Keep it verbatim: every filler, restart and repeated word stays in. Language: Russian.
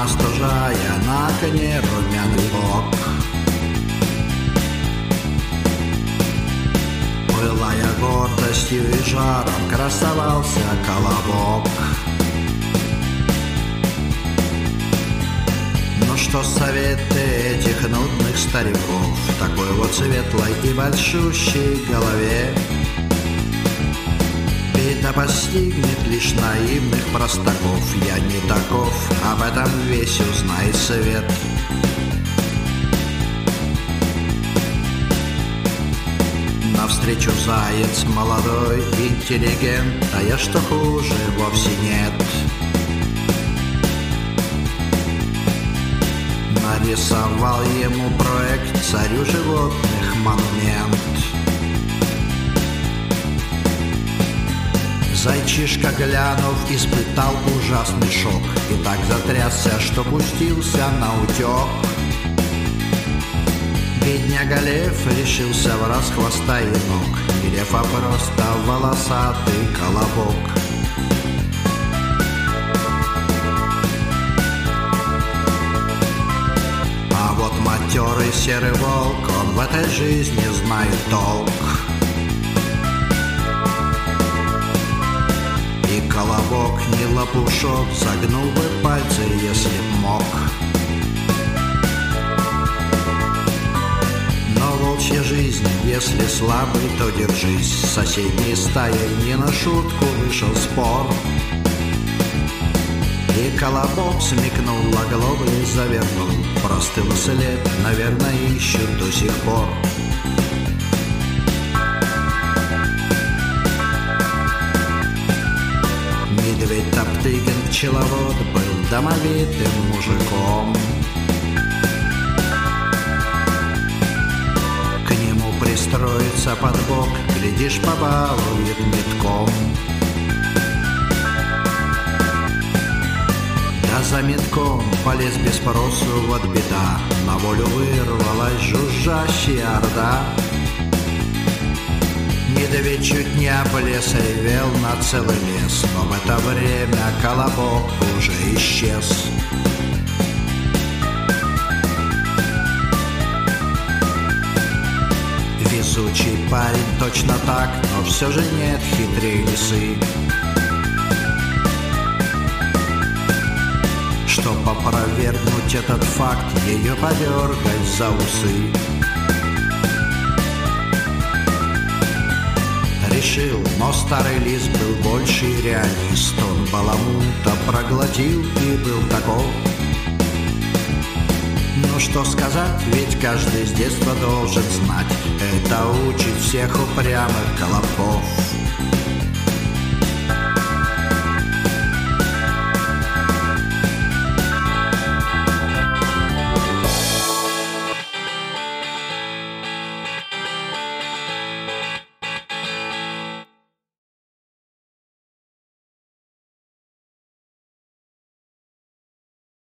остужая на коне румяный бок. Пылая гордостью и жаром, красовался колобок. Ну что советы этих нудных стариков такой вот светлой и большущей голове? Беда постигнет лишь наивных простаков. Я не таков, об этом весь узнает свет. Навстречу заяц молодой, интеллигент, а я, что хуже, вовсе нет. Нарисовал ему проект царю животных монумент. Зайчишка, глянув, испытал ужасный шок и так затрясся, что пустился на утек. Бедняга лев решился в раз хвоста и ног, не лев, а просто волосатый колобок. А вот матерый серый волк, он в этой жизни знает толк. И колобок, не лопушок, загнул бы пальцы, если б мог. Но волчья жизнь, если слабый, то держись. С соседней стаей не на шутку вышел спор. И колобок смекнул, оглоблей завернул. Простыл след, наверное, ищут до сих пор. Медведь Топтыгин, пчеловод, был домовитым мужиком. К нему пристроится под бок, глядишь, побалует метком. Да за метком полез без спросу, вот беда, на волю вырвалась жужжащая орда. Медведь чуть не облез, ревел на целый лес, но в это время колобок уже исчез. Везучий парень точно так, но все же нет хитрей лисы. Чтоб опровергнуть этот факт, ее подергать за усы. Решил, но старый лис был больший реалист. Он баламута проглотил и был таков. Ну что сказать, ведь каждый с детства должен знать, это учит всех упрямых колобков.